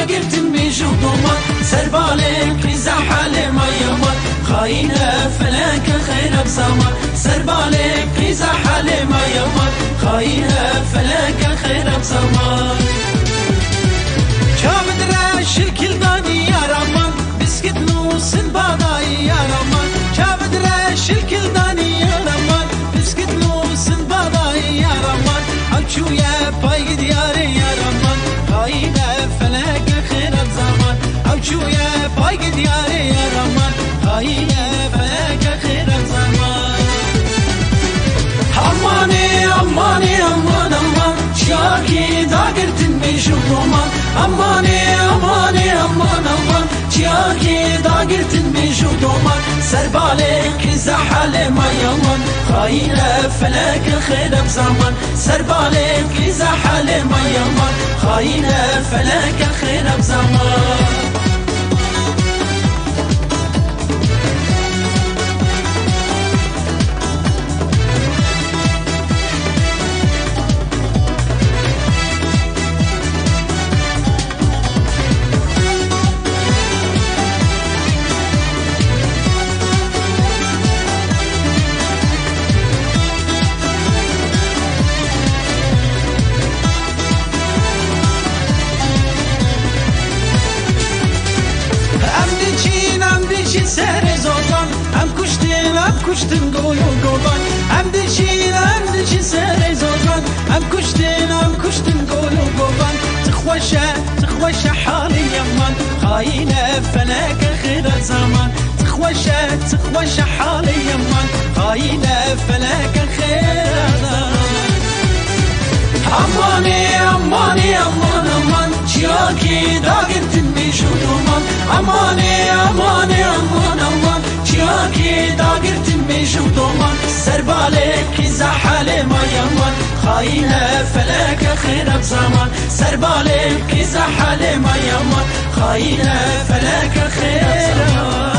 داگرتن بیجو دومان سربالك قیزا حال ما یمان خاینه فلک خیر بزمان سربالك قیزا حال ما یمان خاینه فلک خیر بزمان چابد را شکل دانی یارمان بسکت نوسن بادای یارمان چابد را شکل دانی یارمان بسکت نوسن بادای یارمان او چویا پای دیار یارمان خاینه فلک خیر بزمان او چویا پای دیار یارمان خاینه فلک خیر بزمان امانه امانه امان امان چیاکی داگرتن بیشو دومان امانه امانه امان امان چیاکی داگرتن بیشو دومان سربالك زحل ما یمان خاینه فلک خیر بزمان سربالك زحل ما یمان خاینه فلک خیر بزمان سر زوزان هم کشتن گولو گولان هم دچین سر زوزان هم کشتن گولو گولان تخوش حالی یمان خاینه فلک خیر زمان تخوش حالی یمان خاینه فلک خیر زمان امانه امانه امان امان چیاکی داگرتن بیشو دومان امانه امانه امان امان چیاکی داگرتن بیشو دومان سربالك زحل ما یمان خاینه فلک خیر بزمان سربالك زحل ما یمان خاینه فلک خیر